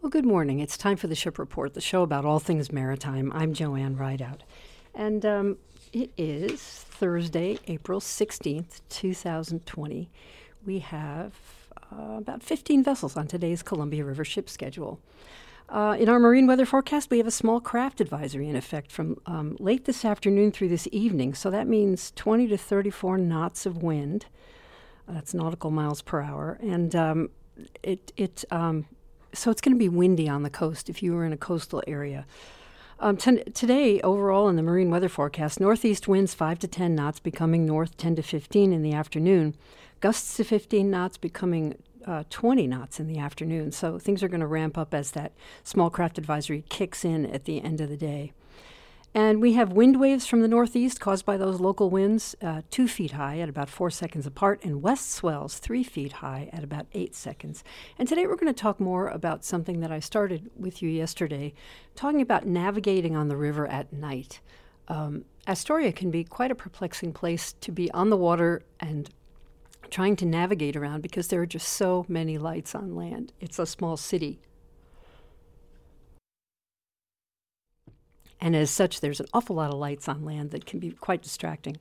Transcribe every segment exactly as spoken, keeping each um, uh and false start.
Well, good morning. It's time for the Ship Report, the show about all things maritime. I'm Joanne Rideout. And um, it is Thursday, April sixteenth, twenty twenty. We have uh, about fifteen vessels on today's Columbia River ship schedule. Uh, in our marine weather forecast, we have a small craft advisory in effect from um, late this afternoon through this evening. So that means twenty to thirty-four knots of wind. Uh, that's nautical miles per hour. And um, it... it um, So it's going to be windy on the coast if you were in a coastal area. Um, t- today, overall in the marine weather forecast, northeast winds five to ten knots, becoming north ten to fifteen in the afternoon. Gusts to fifteen knots, becoming uh, twenty knots in the afternoon. So things are going to ramp up as that small craft advisory kicks in at the end of the day. And we have wind waves from the northeast caused by those local winds, uh, two feet high at about four seconds apart, and west swells three feet high at about eight seconds. And today we're going to talk more about something that I started with you yesterday, talking about navigating on the river at night. Um, Astoria can be quite a perplexing place to be on the water and trying to navigate around because there are just so many lights on land. It's a small city. And as such, there's an awful lot of lights on land that can be quite distracting.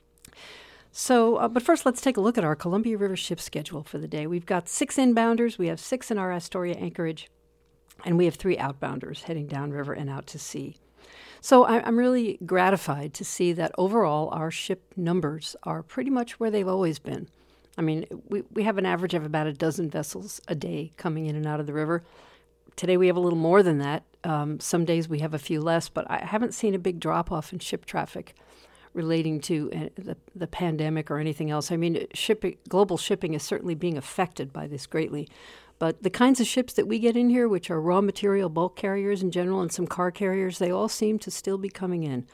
So, uh, but first, let's take a look at our Columbia River ship schedule for the day. We've got six inbounders, we have six in our Astoria anchorage, and we have three outbounders heading downriver and out to sea. So I, I'm really gratified to see that overall our ship numbers are pretty much where they've always been. I mean, we, we have an average of about a dozen vessels a day coming in and out of the river. Today we have a little more than that. Um, some days we have a few less, but I haven't seen a big drop-off in ship traffic relating to uh, the, the pandemic or anything else. I mean, shipping, global shipping is certainly being affected by this greatly. But the kinds of ships that we get in here, which are raw material bulk carriers in general and some car carriers, they all seem to still be coming in.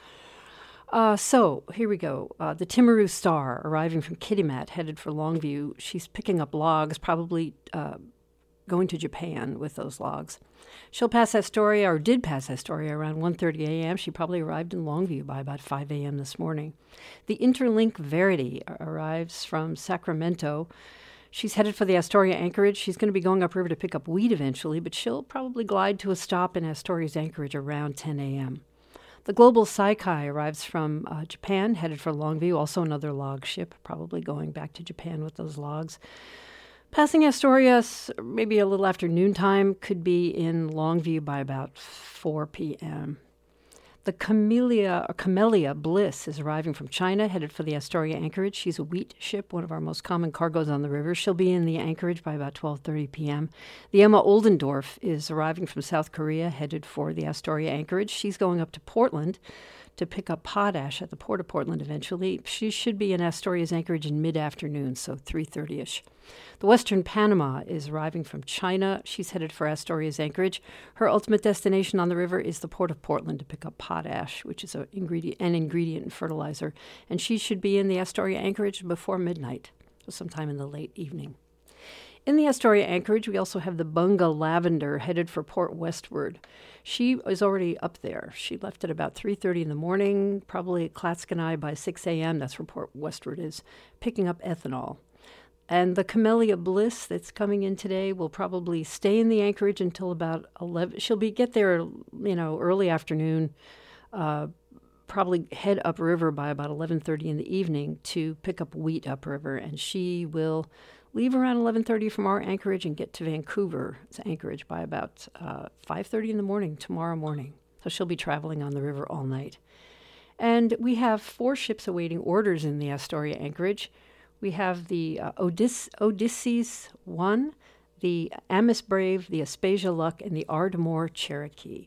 Uh, so here we go. Uh, the Timaru Star, arriving from Kitimat, headed for Longview. She's picking up logs, probably uh, going to Japan with those logs. She'll pass Astoria, or did pass Astoria, around one thirty a.m. She probably arrived in Longview by about five a.m. this morning. The Interlink Verity arrives from Sacramento. She's headed for the Astoria anchorage. She's going to be going upriver to pick up wheat eventually, but she'll probably glide to a stop in Astoria's anchorage around ten a.m. The Global Saikai arrives from uh, Japan, headed for Longview, also another log ship, probably going back to Japan with those logs. Passing Astoria, maybe a little after noontime, could be in Longview by about four p.m. The Camellia, or Camellia Bliss is arriving from China, headed for the Astoria anchorage. She's a wheat ship, one of our most common cargoes on the river. She'll be in the anchorage by about twelve thirty p.m. The Emma Oldendorf is arriving from South Korea, headed for the Astoria anchorage. She's going up to Portland to pick up potash at the Port of Portland eventually. She should be in Astoria's anchorage in mid-afternoon, so three thirty-ish. The Western Panama is arriving from China. She's headed for Astoria's anchorage. Her ultimate destination on the river is the Port of Portland to pick up potash, which is a ingredient, an ingredient in fertilizer. And she should be in the Astoria anchorage before midnight, so sometime in the late evening. In the Astoria anchorage, we also have the Bunga Lavender headed for Port Westward. She is already up there. She left at about three thirty in the morning, probably at Clatskanie by six a.m. That's where Port Westward is, picking up ethanol. And the Camellia Bliss that's coming in today will probably stay in the anchorage until about eleven. She'll be get there, you know, early afternoon, uh, probably head upriver by about eleven thirty in the evening to pick up wheat upriver. And she will leave around eleven thirty from our anchorage and get to Vancouver's anchorage by about uh, five thirty in the morning tomorrow morning. So she'll be traveling on the river all night. And we have four ships awaiting orders in the Astoria anchorage. We have the uh, Odys- Odysseus one, the Amos Brave, the Aspasia Luck, and the Ardmore Cherokee.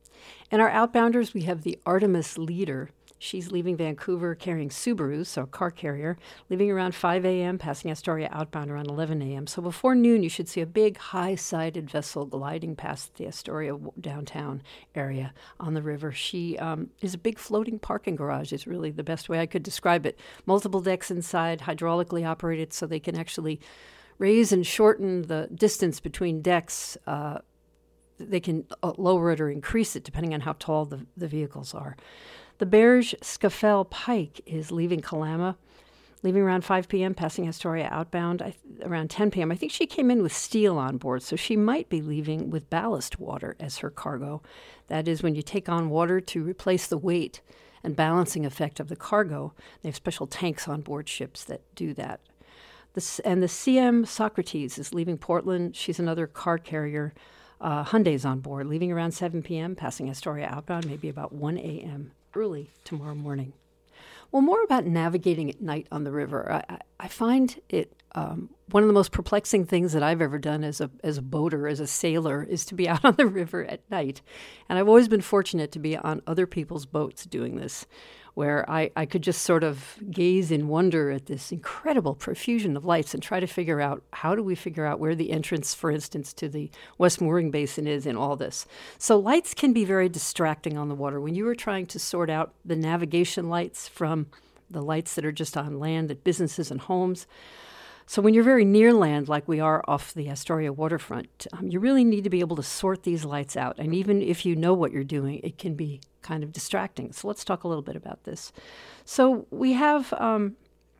In our outbounders, we have the Artemis Leader. She's leaving Vancouver carrying Subarus, so a car carrier, leaving around five a.m., passing Astoria outbound around eleven a.m. So before noon, you should see a big, high-sided vessel gliding past the Astoria downtown area on the river. She um, is a big floating parking garage, is really the best way I could describe it. Multiple decks inside, hydraulically operated, so they can actually raise and shorten the distance between decks. Uh, they can lower it or increase it, depending on how tall the, the vehicles are. The Berge Scafell Pike is leaving Kalama leaving around five p.m., passing Astoria outbound I, around ten p.m. I think she came in with steel on board, so she might be leaving with ballast water as her cargo. That is, when you take on water to replace the weight and balancing effect of the cargo. They have special tanks on board ships that do that. This, and the C M Socrates is leaving Portland. She's another car carrier. Uh, Hyundai's on board, leaving around seven p.m., passing Astoria outbound, maybe about one a.m. early tomorrow morning. Well, more about navigating at night on the river. I, I, I find it um, one of the most perplexing things that I've ever done as a as a boater, as a sailor, is to be out on the river at night. And I've always been fortunate to be on other people's boats doing this, where I, I could just sort of gaze in wonder at this incredible profusion of lights and try to figure out, how do we figure out where the entrance, for instance, to the West Mooring Basin is in all this. So lights can be very distracting on the water. When you are trying to sort out the navigation lights from the lights that are just on land at businesses and homes. So when you're very near land, like we are off the Astoria waterfront, um, you really need to be able to sort these lights out. And even if you know what you're doing, it can be kind of distracting. So let's talk a little bit about this. So we have um,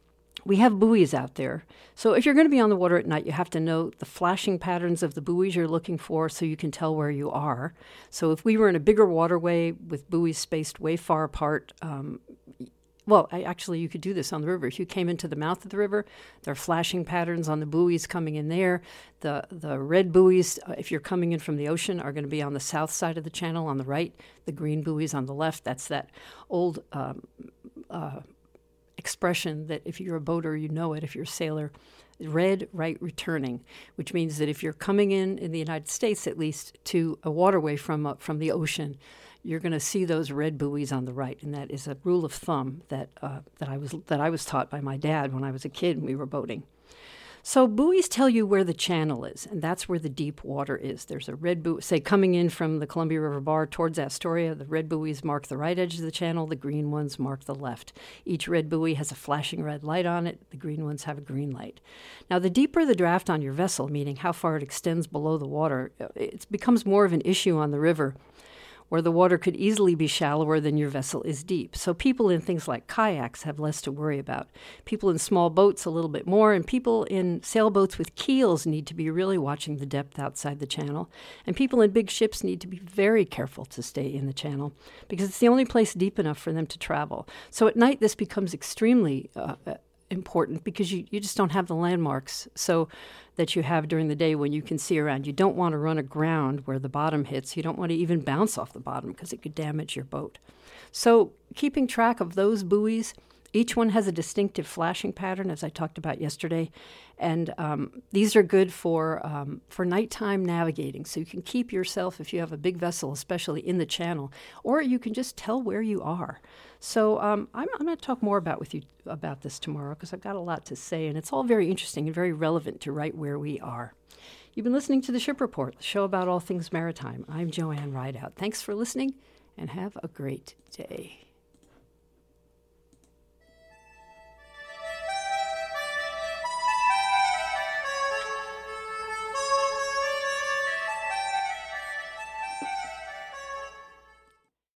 we have buoys out there. So if you're going to be on the water at night, you have to know the flashing patterns of the buoys you're looking for so you can tell where you are. So if we were in a bigger waterway with buoys spaced way far apart, um, Well, I, actually, you could do this on the river. If you came into the mouth of the river, there are flashing patterns on the buoys coming in there. The the red buoys, uh, if you're coming in from the ocean, are going to be on the south side of the channel on the right. The green buoys on the left. That's that old um, uh, expression that if you're a boater, you know it. If you're a sailor, red, right, returning, which means that if you're coming in, in the United States at least, to a waterway from uh, from the ocean, you're going to see those red buoys on the right, and that is a rule of thumb that uh, that I was that I was taught by my dad when I was a kid and we were boating. So buoys tell you where the channel is, and that's where the deep water is. There's a red buoy, say coming in from the Columbia River Bar towards Astoria, the red buoys mark the right edge of the channel, the green ones mark the left. Each red buoy has a flashing red light on it, the green ones have a green light. Now, the deeper the draft on your vessel, meaning how far it extends below the water, it becomes more of an issue on the river, where the water could easily be shallower than your vessel is deep. So people in things like kayaks have less to worry about. People in small boats a little bit more, and people in sailboats with keels need to be really watching the depth outside the channel. And people in big ships need to be very careful to stay in the channel because it's the only place deep enough for them to travel. So at night this becomes extremely uh, important because you, you just don't have the landmarks so that you have during the day when you can see around. You don't want to run aground where the bottom hits. You don't want to even bounce off the bottom because it could damage your boat. So keeping track of those buoys, each one has a distinctive flashing pattern, as I talked about yesterday, and um, these are good for um, for nighttime navigating. So you can keep yourself, if you have a big vessel, especially in the channel, or you can just tell where you are. So um, I'm, I'm going to talk more about with you about this tomorrow because I've got a lot to say, and it's all very interesting and very relevant to right where we are. You've been listening to the Ship Report, the show about all things maritime. I'm Joanne Rideout. Thanks for listening, and have a great day.